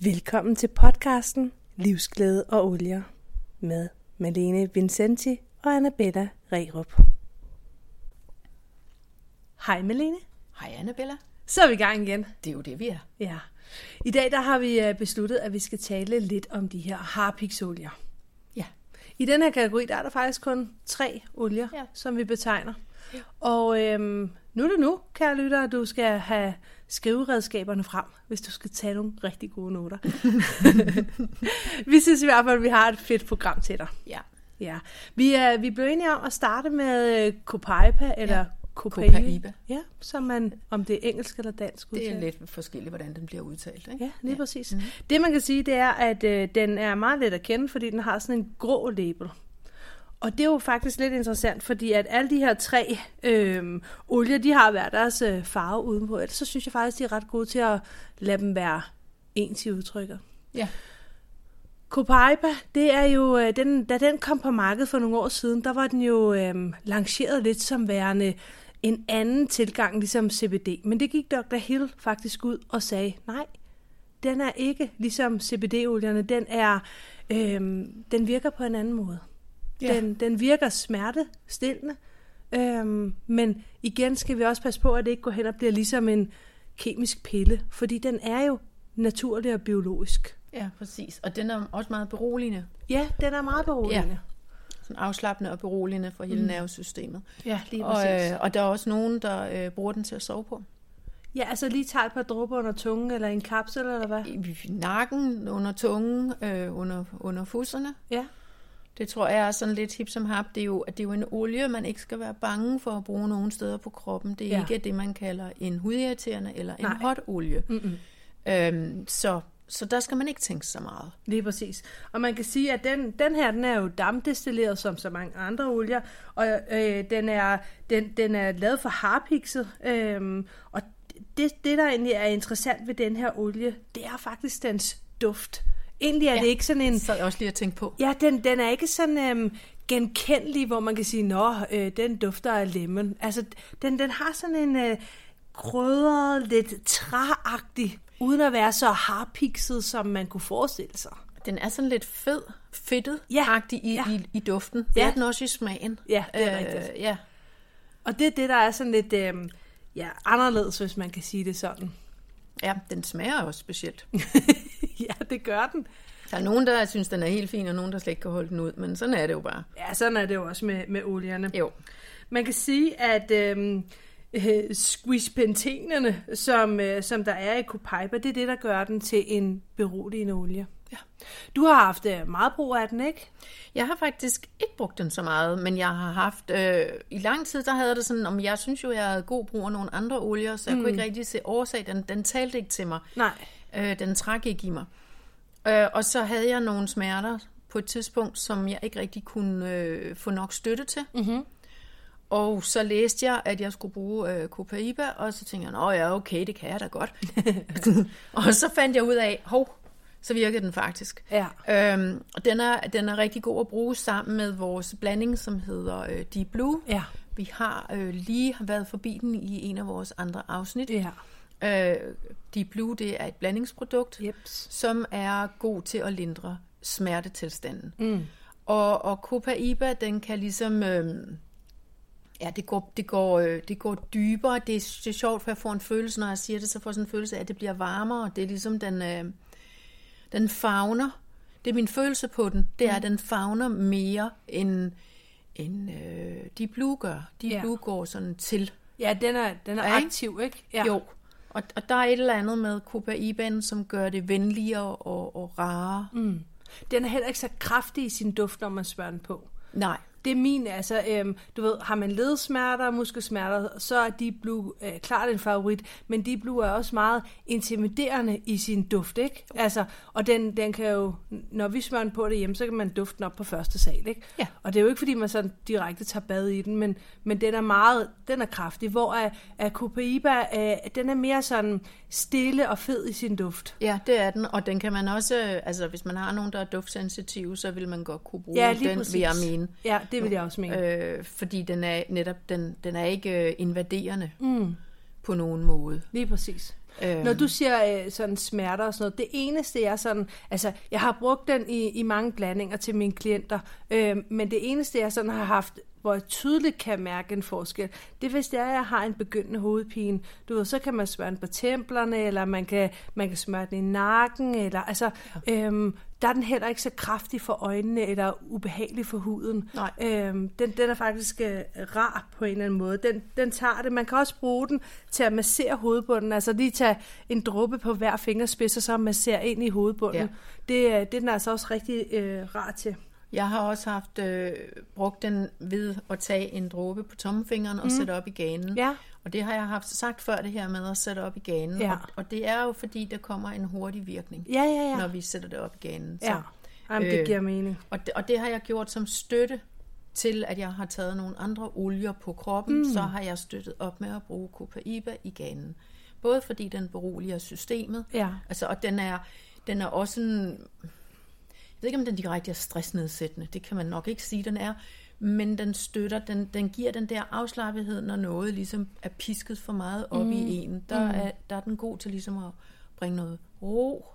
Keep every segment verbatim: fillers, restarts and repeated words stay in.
Velkommen til podcasten Livsglæde og Olier med Malene Vincenti og Annabella Rerup. Hej Malene. Hej Annabella. Så er vi i gang igen. Det er jo det, vi er. Ja. I dag der har vi besluttet, at vi skal tale lidt om de her harpiksolier. Ja. I den her kategori, der er der faktisk kun tre olier, ja. som vi betegner. Ja. Og øhm, nu er det nu, kære lyttere, at du skal have skriveredskaberne frem, hvis du skal tage nogle rigtig gode noter. Vi synes i hvert fald, at vi har et fedt program til dig. Ja. Ja. Vi, er, vi blev enige om at starte med Copaiba, eller ja. Copaiba. Ja, som man, om det er engelsk eller dansk udtalt. Det er lidt forskelligt, hvordan den bliver udtalt. Ikke? Ja, lige ja. præcis. Mm-hmm. Det man kan sige, det er, at øh, den er meget let at kende, fordi den har sådan en grå label. Og det er jo faktisk lidt interessant, fordi at alle de her tre øh, olier, de har hver deres øh, farve udenpå. Ellers så synes jeg faktisk, de er ret gode til at lade dem være ens i udtrykket. Ja. Copaiba, det er jo, øh, den, da den kom på markedet for nogle år siden, der var den jo øh, lanceret lidt som værende en anden tilgang, ligesom C B D. Men det gik doktor Hill faktisk ud og sagde, nej, den er ikke ligesom C B D-olierne, den, er, øh, den virker på en anden måde. Ja. Den, den virker smertestillende, øhm, men igen skal vi også passe på, at det ikke går hen og bliver ligesom en kemisk pille, fordi den er jo naturlig og biologisk. Ja, præcis. Og den er også meget beroligende. Ja, den er meget beroligende. Ja. Sådan afslappende og beroligende for hele mm. nervesystemet. Ja, lige præcis. Og, øh, og der er også nogen, der øh, bruger den til at sove på. Ja, altså lige tager et par dråber under tungen, eller en kapsel, eller hvad? I nakken, under tungen, øh, under, under fusserne. Ja. Det tror jeg er sådan lidt hip som hap. Det er, jo, det er jo en olie, man ikke skal være bange for at bruge nogen steder på kroppen. Det er ja. ikke det, man kalder en hudirriterende eller en Nej. hot olie. Øhm, så, så der skal man ikke tænke så meget. Lige præcis. Og man kan sige, at den, den her, den er jo dampdestilleret som så mange andre olier. Og øh, den, er, den, den er lavet for harpikset. Øh, og det, det, der egentlig er interessant ved den her olie, det er faktisk dens duft. Egentlig er ja, det ikke sådan en... Så er jeg også lige at tænke på. Ja, den, den er ikke sådan øhm, genkendelig, hvor man kan sige, nå, øh, den dufter af lemon. Altså, den, den har sådan en øh, krydret, lidt træagtig, uden at være så harpikset, som man kunne forestille sig. Den er sådan lidt fed, fedtet-agtig ja, i, ja. i, i duften. Det ja. er den også i smagen. Ja, det er øh, rigtigt. Ja. Og det er det, der er sådan lidt øh, ja, anderledes, hvis man kan sige det sådan. Ja, den smager også specielt. Ja, det gør den. Der er nogen, der synes, den er helt fin, og nogen, der slet ikke kan holde den ud, men sådan er det jo bare. Ja, sådan er det jo også med, med olierne. Jo. Man kan sige, at øhm, øh, squishpentenerne, som, øh, som der er i Copaiba, det er det, der gør den til en beroligende olie. Ja. Du har haft øh, meget brug af den, ikke? Jeg har faktisk ikke brugt den så meget, men jeg har haft... Øh, i lang tid, der havde det sådan, om jeg synes jo, jeg havde god brug af nogle andre olier, så jeg mm. kunne ikke rigtig se årsag. Den, den talte ikke til mig. Nej. Øh, den trak ikke i mig. Øh, og så havde jeg nogle smerter på et tidspunkt, som jeg ikke rigtig kunne øh, få nok støtte til. Mm-hmm. Og så læste jeg, at jeg skulle bruge øh, Copaiba, og så tænkte jeg, åh ja, okay, det kan jeg da godt. Og så fandt jeg ud af, hov, så virkede den faktisk. Ja. Øhm, og den er, den er rigtig god at bruge sammen med vores blanding, som hedder øh, Deep Blue. Ja. Vi har øh, lige været forbi den i en af vores andre afsnit. Ja. Øh, Deep Blue, det er et blandingsprodukt, Jeps. som er god til at lindre smertetilstanden. Mm. Og, og Copaiba, den kan ligesom... Øh, ja, det går, det, går, øh, det går dybere. Det er, det er sjovt, for jeg får en følelse, når jeg siger det, så får jeg sådan en følelse af, at det bliver varmere. Det er ligesom den... Øh, Den favner, det er min følelse på den, det er, mm. at den favner mere, end, end øh, Deep Blue gør. Deep ja. Blue går sådan til. Ja, den er, den er ja, aktiv, ikke? Ja. Jo, og, og der er et eller andet med Copaibaen, som gør det venligere og, og rarere. Mm. Den er heller ikke så kraftig i sin duft, når man smører den på. Nej. Det er min, altså, øhm, du ved, har man ledsmerter og muskelsmerter, så er Deep Blue øh, klart en favorit, men Deep Blue er også meget intimiderende i sin duft, ikke? Altså, og den, den kan jo, når vi smører den på det hjemme, så kan man dufte den op på første sal, ikke? Ja. Og det er jo ikke, fordi man sådan direkte tager bad i den, men, men den er meget, den er kraftig, hvor er, er Copaiba, øh, den er mere sådan stille og fed i sin duft. Ja, det er den, og den kan man også, altså hvis man har nogen, der er duftsensitive, så vil man godt kunne bruge ja, den, præcis. vil jeg mene. Ja, det vil jeg også mene. Øh, fordi den er netop, den, den er ikke øh, invaderende mm. på nogen måde. Lige præcis. Øhm. Når du siger øh, sådan smerter og sådan noget, det eneste jeg sådan, altså jeg har brugt den i, i mange blandinger til mine klienter, øh, men det eneste jeg sådan har haft, hvor jeg tydeligt kan mærke en forskel, det er, hvis det er, at jeg har en begyndende hovedpine. Du ved, så kan man smøre den på templerne, eller man kan, man kan smøre den i nakken, eller altså, ja. øhm, der er den heller ikke så kraftig for øjnene, eller ubehagelig for huden. Øhm, den, den er faktisk øh, rar på en eller anden måde. Den, den tager det. Man kan også bruge den til at massere hovedbunden, altså lige tage en dråbe på hver fingerspids, og så massere ind i hovedbunden. Ja. Det, det er den altså også rigtig øh, rar til. Jeg har også haft øh, brugt den ved at tage en dråbe på tommelfingeren og mm. sætte op i ganen. Ja. Og det har jeg haft sagt før, det her med at sætte op i ganen. Ja. Og, og det er jo fordi, der kommer en hurtig virkning, ja, ja, ja. når vi sætter det op i ganen. Ja. Jamen, det giver mening. Og det, og det har jeg gjort som støtte til, at jeg har taget nogle andre olier på kroppen. Mm. Så har jeg støttet op med at bruge Copaiba i ganen. Både fordi den beroliger systemet, ja. altså, og den er, den er også en... Jeg ved ikke, om den direkte er stressnedsættende. Det kan man nok ikke sige, den er. Men den støtter, den, den giver den der afslappethed, når noget ligesom er pisket for meget op mm. i en. Der, mm. er, der er den god til ligesom at bringe noget ro.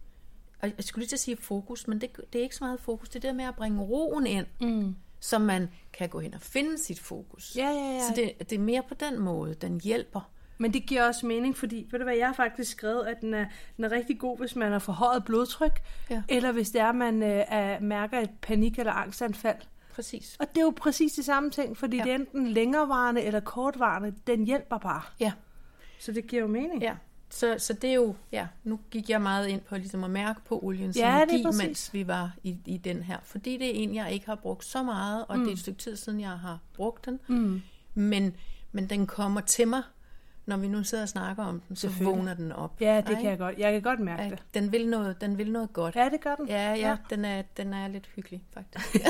Og jeg skulle lige til at sige fokus, men det, det er ikke så meget fokus. Det er det med at bringe roen ind, mm. så man kan gå hen og finde sit fokus. Ja, ja, ja. Så det, det er mere på den måde, den hjælper. Men det giver også mening, fordi, ved du hvad, jeg har faktisk skrevet, at den er, den er rigtig god, hvis man har forhøjet blodtryk, ja. Eller hvis det er, at man øh, er, mærker et panik- eller angstanfald. Præcis. Og det er jo præcis det samme ting, fordi ja. Det er enten længerevarende eller kortvarende, den hjælper bare. Ja. Så det giver jo mening. Ja, så, så det er jo, ja, nu gik jeg meget ind på ligesom at mærke på oliens ja, energi, mens vi var i, i den her. Fordi det er en, jeg ikke har brugt så meget, og mm. det er et stykke tid siden, jeg har brugt den. Mm. Men, men den kommer til mig. Når vi nu sidder og snakker om den, så vågner den op. Ja, det Ej? kan jeg godt. Jeg kan godt mærke ja, det. Den vil noget, den vil noget godt. Ja, det gør den. Ja, ja, ja. Den, er, den er lidt hyggelig, faktisk.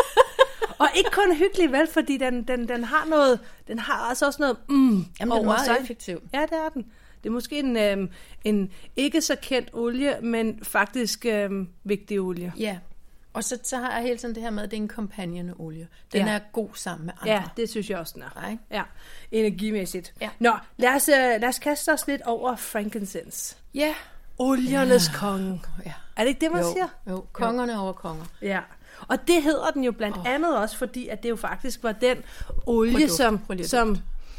Og ikke kun hyggelig, vel, fordi den, den, den har noget, den har altså også noget mm, Jamen, den er meget effektiv. Ja, det er den. Det er måske en, øhm, en ikke så kendt olie, men faktisk øhm, vigtig olie. Ja. Og så, så har jeg hele tiden det her med, at det er en companion-olie. Den ja. er god sammen med andre. Ja, det synes jeg også, den er. Nej. Ja, energimæssigt. Ja. Nå, lad os, uh, lad os kaste os lidt over frankincense. Ja. Oliernes ja. konge. Ja. Er det ikke det, man jo. siger? Jo, kongerne over konger. Ja. Og det hedder den jo blandt oh. andet også, fordi at det jo faktisk var den olie, Produkt. som... som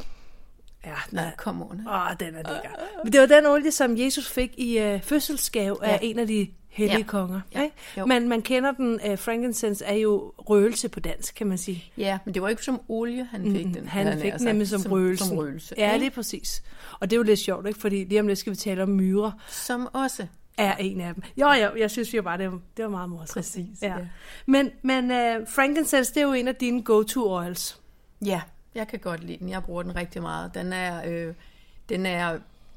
Ja, nej, kom on. Åh, den er lækker. Men det var den olie, som Jesus fik i uh, fødselsgave ja. af en af de hellige ja. konger. Ja. Men man kender den, uh, frankincense er jo røgelse på dansk, kan man sige. Ja, men det var ikke som olie, han fik mm, den. Han fik den nemlig som, som røgelse. Som røgelse. Ja, lige præcis. Og det er jo lidt sjovt, ikke? Fordi lige om lidt skal vi tale om myrer. Som også er en af dem. Jo, jo, jeg synes jo bare, det var, det var meget morsomt. Præcis, ja. ja. Men, men uh, frankincense, det er jo en af dine go-to oils. Ja, jeg kan godt lide den. Jeg bruger den rigtig meget. Den er, øh, den er,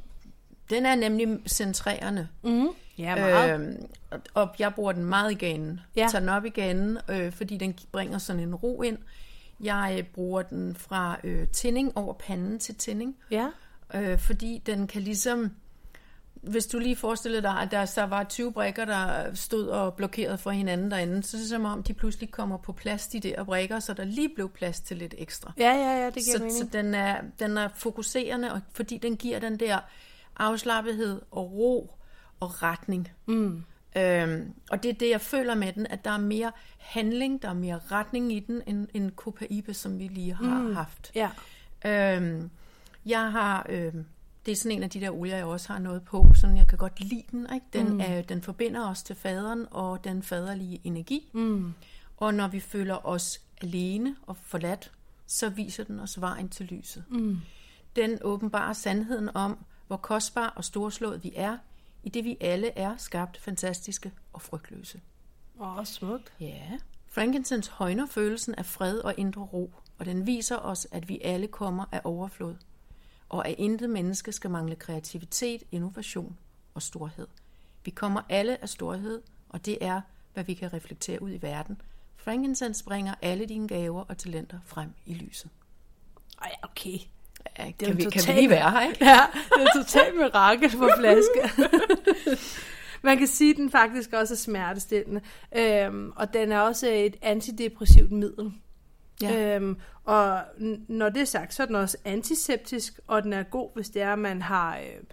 den er nemlig centrerende. Mm. Ja, meget. Øh, og jeg bruger den meget i ganen. Ja. Tager den op i ganen, øh, fordi den bringer sådan en ro ind. Jeg bruger den fra øh, tinding over panden til tinding. Ja. Øh, fordi den kan ligesom... Hvis du lige forestiller dig, at der så var tyve brikker, der stod og blokerede for hinanden derinde, så er det som om, de pludselig kommer på plads, de der brikker, så der lige blev plads til lidt ekstra. Ja, ja, ja, det giver så, mening. Så den er, den er fokuserende, og fordi den giver den der afslappethed og ro og retning. Mm. Øhm, og det er det, jeg føler med den, at der er mere handling, der er mere retning i den, end, end Copaiba, som vi lige har mm. haft. Ja. Øhm, jeg har... Øhm, Det er sådan en af de der olier, jeg også har noget på, sådan jeg kan godt lide den. Ikke? Den, mm. er, den forbinder os til faderen og den faderlige energi. Mm. Og når vi føler os alene og forladt, så viser den os vejen til lyset. Mm. Den åbenbarer sandheden om, hvor kostbar og storslået vi er, i det vi alle er skabt, fantastiske og frygtløse. Åh, oh, smukt. Ja. Frankincense højner følelsen af fred og indre ro, og den viser os, at vi alle kommer af overflod. Og at intet menneske skal mangle kreativitet, innovation og storhed. Vi kommer alle af storhed, og det er, hvad vi kan reflektere ud i verden. Frankincense bringer alle dine gaver og talenter frem i lyset. Ej, okay. Ja, det kan, vi, total... kan vi lige være her, ikke? Ja, det er totalt mirakel på flaske. Man kan sige, at den faktisk også er smertestillende. Øhm, og den er også et antidepressivt middel. Ja. Øhm, og n- når det er sagt, så er den også antiseptisk, og den er god, hvis det er, at man har øh,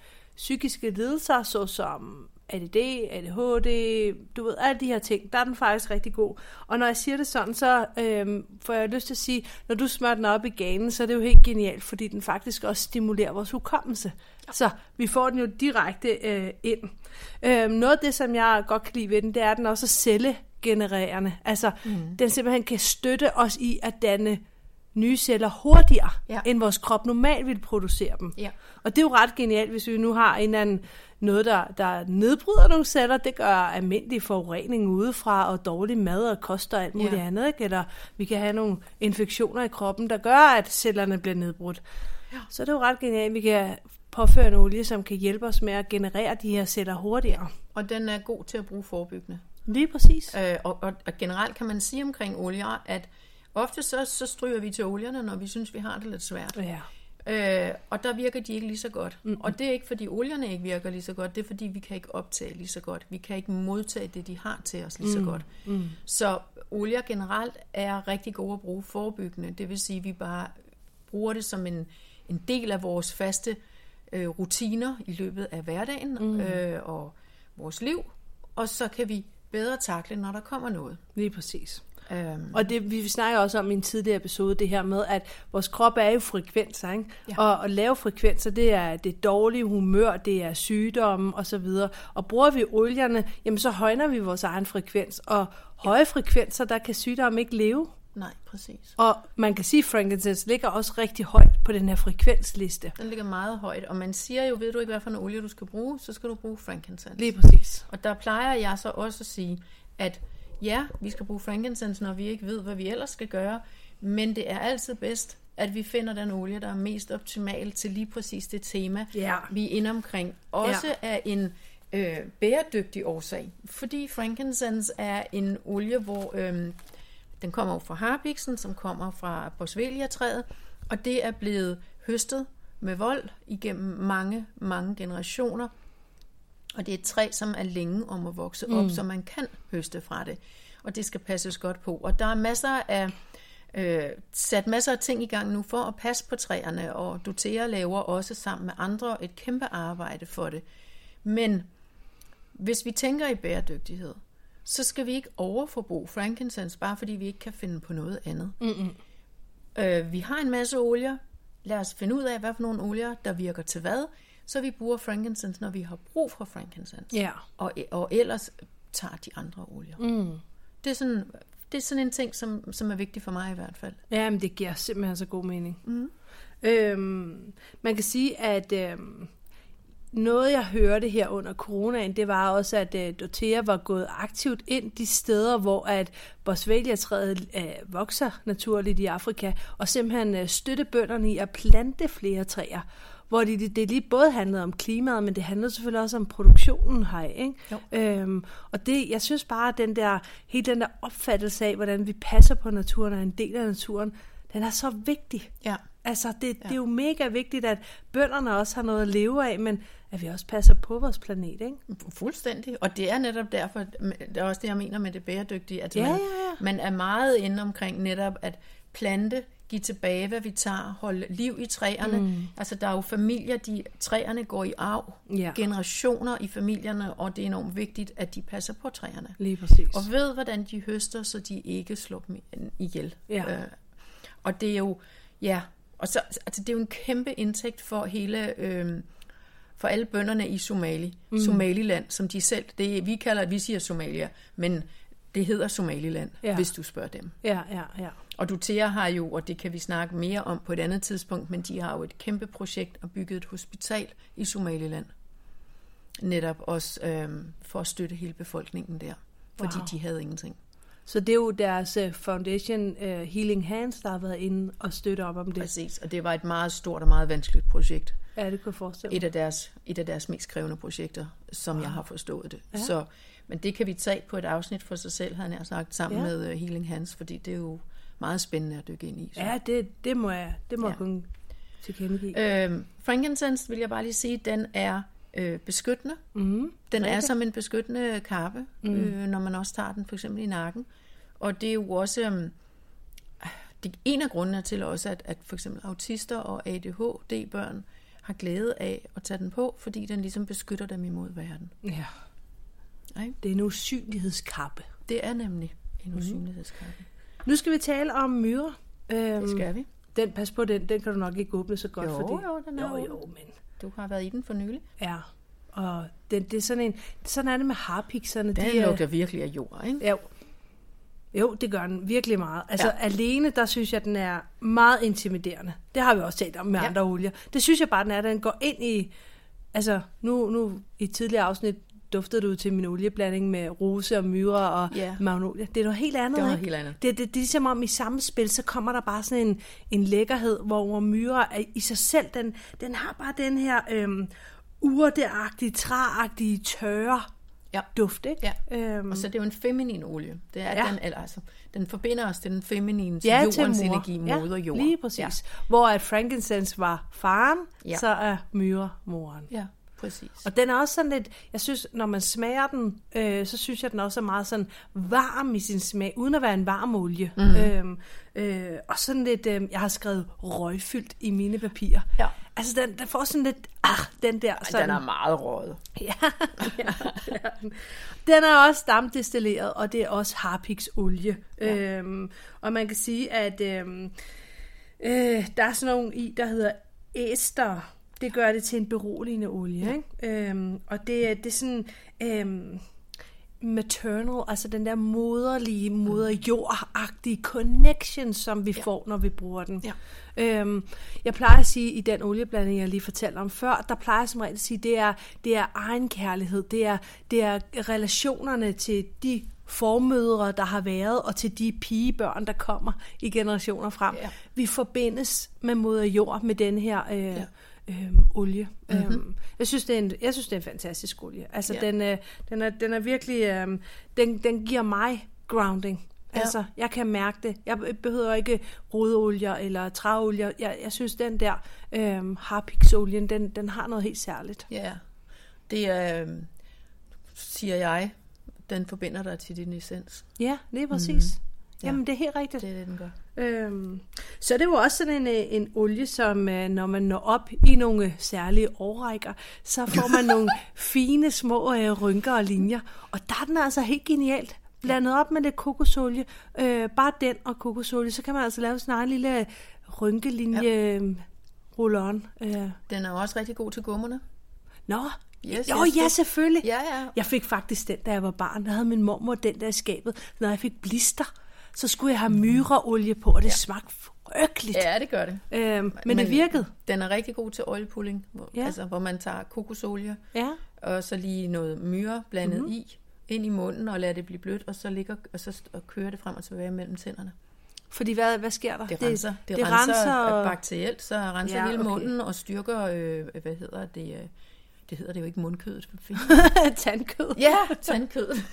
psykiske lidelser, såsom A D D, A D H D, du ved, alle de her ting, der er den faktisk rigtig god. Og når jeg siger det sådan, så øhm, får jeg lyst til at sige, når du smører den op i ganen, så er det jo helt genialt, fordi den faktisk også stimulerer vores hukommelse. Ja. Så vi får den jo direkte øh, ind. Øhm, noget af det, som jeg godt kan lide ved den, det er, at den også er cellegenererende. Altså, mm. den simpelthen kan støtte os i at danne nye celler hurtigere, ja. end vores krop normalt vil producere dem. Ja. Og det er jo ret genialt, hvis vi nu har en eller anden noget, der, der nedbryder nogle celler. Det gør almindelig forurening udefra, og dårlig mad og kost og alt muligt ja. andet. Ikke? Eller vi kan have nogle infektioner i kroppen, der gør, at cellerne bliver nedbrudt. Ja. Så det er jo ret genialt, vi kan påføre en olie, som kan hjælpe os med at generere de her celler hurtigere. Og den er god til at bruge forebyggende. Lige præcis. Øh, og, og, og generelt kan man sige omkring olier, at ofte så, så stryger vi til olierne, når vi synes, vi har det lidt svært. Ja. Øh, og der virker de ikke lige så godt. Mm. Og det er ikke, fordi olierne ikke virker lige så godt, det er, fordi vi kan ikke optage lige så godt. Vi kan ikke modtage det, de har til os lige så mm. godt. Mm. Så olier generelt er rigtig gode at bruge forebyggende. Det vil sige, at vi bare bruger det som en, en del af vores faste øh, rutiner i løbet af hverdagen mm. øh, og vores liv. Og så kan vi bedre takle, når der kommer noget. Lige præcis. Um. Og det, vi snakker også om i en tidligere episode, det her med, at vores krop er jo frekvenser, ikke? Ja. Og, og lave frekvenser, det er det dårlige humør, det er sygdomme og så videre. Og bruger vi olierne, jamen så højner vi vores egen frekvens. Og høje frekvenser, der kan sygdomme ikke leve. Nej, præcis. Og man kan sige, at frankincense ligger også rigtig højt på den her frekvensliste. Den ligger meget højt, og man siger jo, ved du ikke, hvad for en olie du skal bruge, så skal du bruge frankincense. Lige præcis. Og der plejer jeg så også at sige, at ja, vi skal bruge frankincense, når vi ikke ved, hvad vi ellers skal gøre, men det er altid bedst, at vi finder den olie, der er mest optimal til lige præcis det tema, ja. vi er inde omkring. Også ja. af en øh, bæredygtig årsag, fordi frankincense er en olie, hvor øh, den kommer fra harpiksen, som kommer fra boswellia-træet, og det er blevet høstet med vold igennem mange, mange generationer. Og det er et træ, som er længe om at vokse op, mm. så man kan høste fra det. Og det skal passes godt på. Og der er masser af, øh, sat masser af ting i gang nu for at passe på træerne, og doTERRA laver også sammen med andre et kæmpe arbejde for det. Men hvis vi tænker i bæredygtighed, så skal vi ikke overforbruge frankincense, bare fordi vi ikke kan finde på noget andet. Øh, vi har en masse olier. Lad os finde ud af, hvad for nogle olier, der virker til hvad. Så vi bruger frankincense, når vi har brug for frankincense. Ja. Og, og ellers tager de andre olier. Mm. Det, er sådan, det er sådan en ting, som, som er vigtig for mig i hvert fald. Ja, men det giver simpelthen så god mening. Mm. Øhm, man kan sige, at øhm, noget jeg hørte her under coronaen, det var også, at øh, doTERRA var gået aktivt ind de steder, hvor at boswellia-træet øh, vokser naturligt i Afrika, og simpelthen øh, støtte bønderne i at plante flere træer. Hvor det, det, det lige både handlede om klimaet, men det handlede selvfølgelig også om produktionen her, ikke? Øhm, og det, jeg synes bare, at den der, hele den der opfattelse af, hvordan vi passer på naturen og er en del af naturen, den er så vigtig. Ja. Altså, det, ja. det er jo mega vigtigt, at bønderne også har noget at leve af, men at vi også passer på vores planet, ikke? Fuldstændig. Og det er netop derfor, det er også det, jeg mener med det bæredygtige, at ja, man, ja, ja. man er meget inde omkring netop at plante, give tilbage, hvad vi tager, holde liv i træerne. Mm. Altså, der er jo familier, de træerne går i arv, ja. generationer i familierne, og det er enormt vigtigt, at de passer på træerne. Lige præcis. Og ved, hvordan de høster, så de ikke slår dem ihjel. Ja. Øh, og det er jo, ja, og så, altså, det er jo en kæmpe indtægt for hele, øh, for alle bønderne i Somali, mm. Somaliland, som de selv, det vi kalder, vi siger Somalia, men det hedder Somaliland, ja. hvis du spørger dem. Ja, ja, ja. Og doTERRA har jo, og det kan vi snakke mere om på et andet tidspunkt, men de har jo et kæmpe projekt og bygget et hospital i Somaliland. Netop også øhm, for at støtte hele befolkningen der, fordi wow. de havde ingenting. Så det er jo deres uh, foundation, uh, Healing Hands, der har været inde og støtte op om det. Præcis, og det var et meget stort og meget vanskeligt projekt. Ja, det kunne jeg forestille mig. Et af deres, et af deres mest krævende projekter, som wow. jeg har forstået det. Ja. Så, men det kan vi tage på et afsnit for sig selv, havde jeg sagt, sammen ja. med uh, Healing Hands, fordi det er jo meget spændende at dykke ind i. Så. Ja, det, det må jeg, det må ja. jeg kunne tilkendegive. Øhm, frankincense, vil jeg bare lige sige, den er øh, beskyttende. Mm, den okay. er som en beskyttende kappe, mm. øh, når man også tager den for eksempel i nakken. Og det er jo også øh, det er en af grundene til også, at, at for eksempel autister og A D H D-børn har glæde af at tage den på, fordi den ligesom beskytter dem imod verden. Ja. Okay? Det er en usynlighedskappe. Det er nemlig en usynlighedskappe. Mm. Nu skal vi tale om myrer. Det skal vi. Den, pas på den, den kan du nok ikke åbne så godt. Jo, fordi... jo, den er jo, åben. jo, men... Du har været i den for nylig. Ja, og det, det er sådan en... Sådan er det med harpikserne. Den de, lugter virkelig af jord, ikke? Jo. Jo, det gør den virkelig meget. Altså Ja. alene, der synes jeg, den er meget intimiderende. Det har vi også talt om med Ja. andre olier. Det synes jeg bare, den er, den går ind i... Altså, nu, nu i et tidligere afsnit duftede du til min olieblanding med rose og myrer og Ja. magnolia. Det er noget helt andet, Det er noget ikke? helt andet. Det, det, det er ligesom om i samme spil, så kommer der bare sådan en, en lækkerhed, hvor, hvor myrer er i sig selv, den, den har bare den her øhm, urteagtige, træagtige, tørre Ja. duft, ikke? Ja. Øhm, Og så er det jo en feminin olie. Det er Ja. den, altså, den forbinder os til den feminine, til ja, til jordens mor. energi, moder jord. Ja, lige præcis. Ja. Hvor at frankincense var faren, Ja. så er myre moren. Ja, præcis. Og den er også sådan lidt, jeg synes, når man smager den, øh, så synes jeg, den også er meget sådan varm i sin smag, uden at være en varm olie. Mm. Øhm, øh, og sådan lidt, øh, jeg har skrevet røgfyldt i mine papirer. Ja. Altså, den, den får sådan lidt, ah, den der. Sådan, Den er meget røget. ja, ja, det er den. Den er også stamdestilleret, og det er også harpiksolie. Ja. Øhm, og man kan sige, at øhm, øh, der er sådan nogle i, der hedder ester. Det gør det til en beroligende olie, ja. Ikke? Øhm, og det, er- det er sådan øhm, maternal, altså den der moderlige, moderjordagtige connection, som vi Ja. får, når vi bruger den. Ja. Øhm, jeg plejer at sige, i den olieblanding, jeg lige fortalte om før, der plejer jeg som regel at sige, det er, det er egenkærlighed, det er, det er relationerne til de formødre, der har været, og til de pigebørn, der kommer i generationer frem. Ja. Vi forbindes med moder jord, med den her øh, Ja. øh, olie. Mm-hmm. Øhm, jeg, synes, det er en, jeg synes, det er en fantastisk olie. Altså, Ja. den, øh, den, er, den er virkelig, øh, den, den giver mig grounding. Ja. Altså, jeg kan mærke det. Jeg behøver ikke rodolier eller træolier. Jeg, jeg synes, den der øh, harpiksolien, den, den har noget helt særligt. Ja, det er, øh, siger jeg, den forbinder dig til din essens. Ja, det er præcis. Mm. Ja. Jamen, det er helt rigtigt. Det er det, den gør. Øhm, så er det jo også sådan en, øh, en olie, som øh, når man når op i nogle særlige årrækker, så får man nogle fine små øh, rynker og linjer. Og der er den altså helt genialt. Blandet op med lidt kokosolie. Øh, bare den og kokosolie, så kan man altså lave sådan en egen lille rynkelinje ja. roll-on. Øh. Den er også rigtig god til gummerne. Nå, Yes, jo, yes, ja, det- selvfølgelig. Ja, ja. Jeg fik faktisk den, da jeg var barn. Der havde min mormor den der i skabet. Når jeg fik blister, så skulle jeg have myreolie på, og det ja. smagte frygteligt. Ja, det gør det. Øhm, men, men det virkede. Den er rigtig god til oil pulling, hvor, Ja. altså, hvor man tager kokosolie, Ja. og så lige noget myre blandet mm-hmm. i, ind i munden, og lader det blive blødt, og så ligger og så st- og kører det frem og tilbage mellem tænderne. Fordi hvad, hvad sker der? Det renser, det, det renser, renser bakterielt, så renser Ja, hele okay. munden og styrker, øh, hvad hedder det, øh, det hedder det jo ikke mundkødet. tandkød. Ja, tandkødet.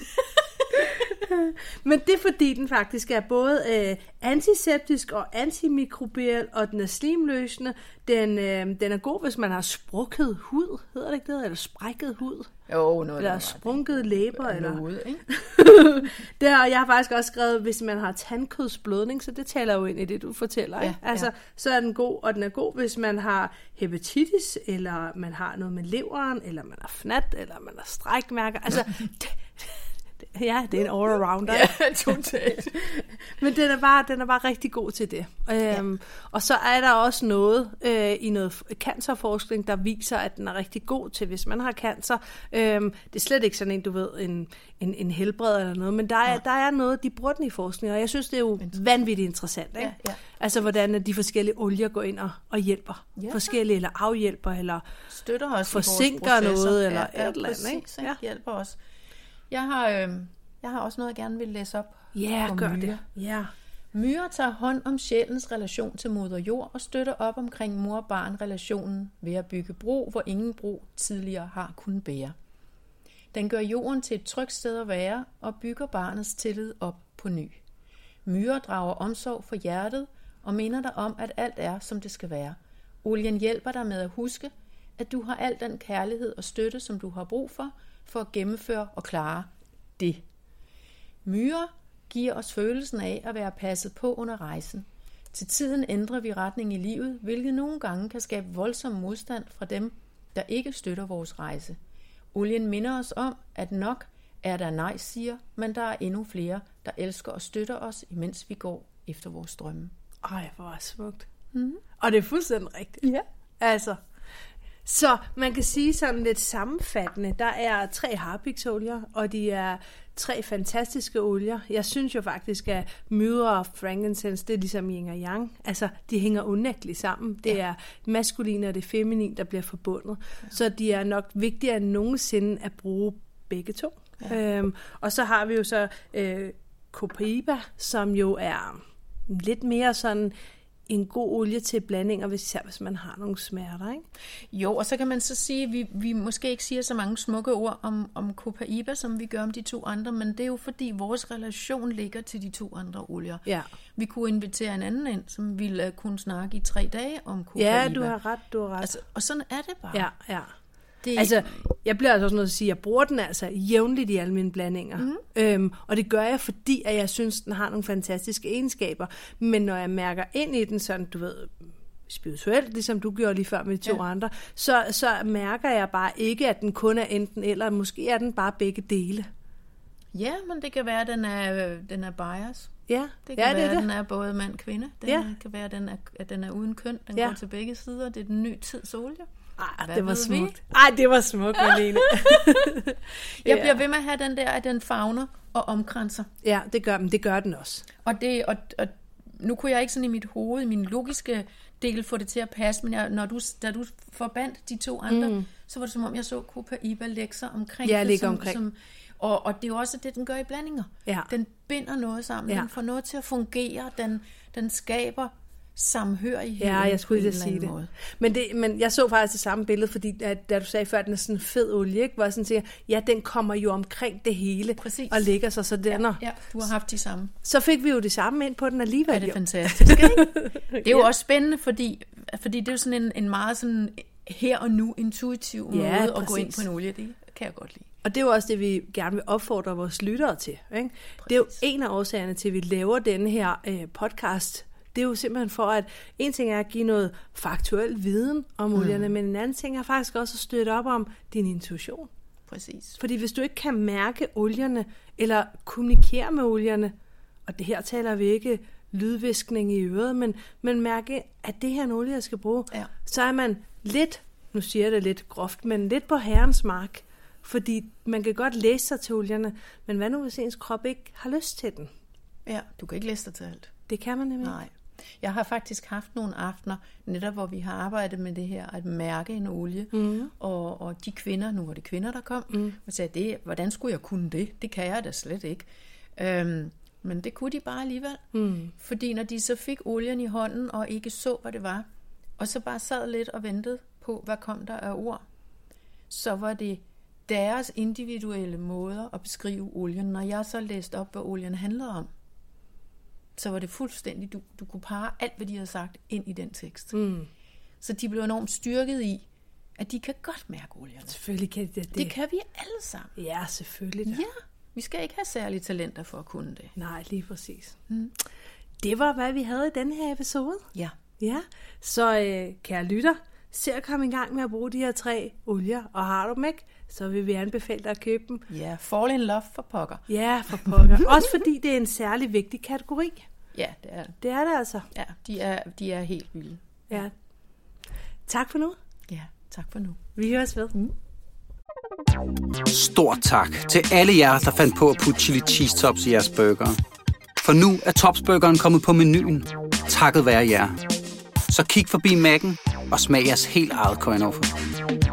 Men det er fordi, den faktisk er både øh, antiseptisk og antimikrobiel, og den er slimløsende. Den, øh, den er god, hvis man har sprukket hud, hedder det ikke det? Eller sprækket hud. Jo, noget Eller sprunket læber. Eller... noget, ikke? Det har, jeg har faktisk også skrevet, hvis man har tandkødsblødning, så det taler jo ind i det, du fortæller. Ja, Ikke? Altså, ja. så er den god, og den er god, hvis man har hepatitis, eller man har noget med leveren, eller man har fnat, eller man har strækmærker. Altså, det, ja, det er en all-arounder. Ja, totalt. Men den er, bare, den er bare rigtig god til det. Øhm, ja. Og så er der også noget øh, i noget cancerforskning, der viser, at den er rigtig god til, hvis man har cancer. Øhm, det er slet ikke sådan en, du ved, en, en, en helbred eller noget, men der er, ja. der er noget, de bruger den i forskning, og jeg synes, det er jo vanvittigt interessant. Ikke? Ja, ja. Altså, hvordan de forskellige olier går ind og, og hjælper. Ja. Forskellige, eller afhjælper, eller Støtter os forsinker i vores processer. noget, eller ja, ja, et eller andet. præcis, Ikke? ikke? Ja. Hjælper os. Jeg har, øh, jeg har også noget, jeg gerne vil læse op. Ja, om gør myrer. det. Ja. Myrer tager hånd om sjælens relation til moder jord og støtter op omkring mor-barn-relationen ved at bygge bro, hvor ingen bro tidligere har kunnet bære. Den gør jorden til et trygt sted at være og bygger barnets tillid op på ny. Myrer drager omsorg for hjertet og minder dig om, at alt er, som det skal være. Olien hjælper dig med at huske, at du har al den kærlighed og støtte, som du har brug for, for at gennemføre og klare det. Myrer giver os følelsen af at være passet på under rejsen. Til tiden ændrer vi retning i livet, hvilket nogle gange kan skabe voldsom modstand fra dem, der ikke støtter vores rejse. Olien minder os om, at nok er der nej siger, men der er endnu flere, der elsker og støtter os, imens vi går efter vores drømme. Ej, hvor er smukt. Mm. Og det er fuldstændig rigtigt. Ja. Altså, så man kan sige sådan lidt sammenfattende, der er tre harpixolier, og de er tre fantastiske olier. Jeg synes jo faktisk, at myrrhe og frankincense, det er ligesom yin og yang. Altså, de hænger unægteligt sammen. Det ja. er maskulin og det feminin, der bliver forbundet. Ja. Så de er nok vigtigere end nogensinde at bruge begge to. Ja. Øhm, og så har vi jo så øh, copaiba, som jo er lidt mere sådan en god olie til blandinger, hvis, hvis man har nogle smerter, ikke? Jo, og så kan man så sige, at vi, vi måske ikke siger så mange smukke ord om, om copaiba, som vi gør om de to andre, men det er jo fordi vores relation ligger til de to andre olier. Ja. Vi kunne invitere en anden ind, som ville kunne snakke i tre dage om copaiba. Ja, du har ret, du har ret. Altså, og sådan er det bare. Ja, ja. Det... Altså, jeg bliver altså også nødt til at sige, at jeg bruger den altså jævnligt i alle mine blandinger. Mm. Øhm, og det gør jeg, fordi at jeg synes, den har nogle fantastiske egenskaber. Men når jeg mærker ind i den sådan, du ved, spirituelt, ligesom du gjorde lige før med de to ja. andre, så, så mærker jeg bare ikke, at den kun er enten eller. Måske er den bare begge dele. Ja, men det kan være, at den er, den er bias. Ja, det kan ja, være, det er at det. den er både mand og kvinde. Den ja. er, kan være, at den er, at den er uden køn. Den ja. går til begge sider. Det er den nye tids olie. Ej, det var smukt. Ej, det var smukt, Malene. Jeg bliver ved med at have den der, at den favner og omkranser. Ja, det gør den, det gør den også. Og, det, og, og nu kunne jeg ikke sådan i mit hoved, i min logiske del, få det til at passe, men jeg, når du, da du forbandt de to andre, mm. så var det som om, jeg så copaiba lægge sig omkring. Ja, ligge som, omkring. Som, og, og det er jo også det, den gør i blandinger. Ja. Den binder noget sammen, ja. Den får noget til at fungere, den, den skaber samhørighed. Ja, jeg skulle lige sige det. Men, det. men jeg så faktisk det samme billede, fordi at, da du sagde før, at den er sådan en fed olie, ikke? Hvor jeg sådan siger, ja, den kommer jo omkring det hele. Præcis. Og lægger sig, så den ja, ja, du har haft de samme. Så fik vi jo det samme ind på den alligevel. Ja, det er fantastisk, ikke? Det er jo ja. også spændende, fordi, fordi det er jo sådan en, en meget sådan her og nu intuitiv måde ja, at gå ind på en olie. Det kan jeg godt lide. Og det er jo også det, vi gerne vil opfordre vores lyttere til. Ikke? Det er jo en af årsagerne til, at vi laver denne her øh, podcast. Det er jo simpelthen for, at en ting er at give noget faktuel viden om olierne, mm. men en anden ting er faktisk også at støtte op om din intuition. Præcis. Fordi hvis du ikke kan mærke olierne, eller kommunikere med olierne, og det her taler vi ikke lydviskning i øret, men, men mærke, at det her er en olie, jeg skal bruge, ja. så er man lidt, nu siger jeg det lidt groft, men lidt på herrens mark. Fordi man kan godt læse sig til olierne, men hvad nu, hvis ens krop ikke har lyst til den? Ja, du kan ikke læse dig til alt. Det kan man nemlig. Nej. Jeg har faktisk haft nogle aftener, netop hvor vi har arbejdet med det her, at mærke en olie, mm. og, og de kvinder, nu var det kvinder, der kom, mm. og sagde, det, hvordan skulle jeg kunne det? Det kan jeg da slet ikke. Øhm, men det kunne de bare alligevel. Mm. Fordi når de så fik olien i hånden, og ikke så, hvad det var, og så bare sad lidt og ventede på, hvad kom der af ord, så var det deres individuelle måder at beskrive olien. Når jeg så læste op, hvad olien handlede om, så var det fuldstændig, du, du kunne parre alt, hvad de havde sagt, ind i den tekst. Mm. Så de blev enormt styrket i, at de kan godt mærke olierne. Selvfølgelig kan de det. Det kan vi alle sammen. Ja, selvfølgelig. Da. Ja, vi skal ikke have særlige talenter for at kunne det. Nej, lige præcis. Mm. Det var, hvad vi havde i denne her episode. Ja. Ja, så øh, kære lytter, se at komme i gang med at bruge de her tre olier, og har du dem ikke, så vil vi anbefale dig at købe dem. Ja, fall in love for pokker. Ja, for pokker. Også fordi det er en særlig vigtig kategori. Ja, det er det. Det er det altså. Ja, de er, de er helt vilde. Ja. Tak for nu. Ja, tak for nu. Vi høres ved. Mm. Stort tak til alle jer, der fandt på at putte chili cheese tops i jeres burger. For nu er Topsburgeren kommet på menuen. Takket være jer. Så kig forbi Mac'en og smag jeres helt eget coin offer.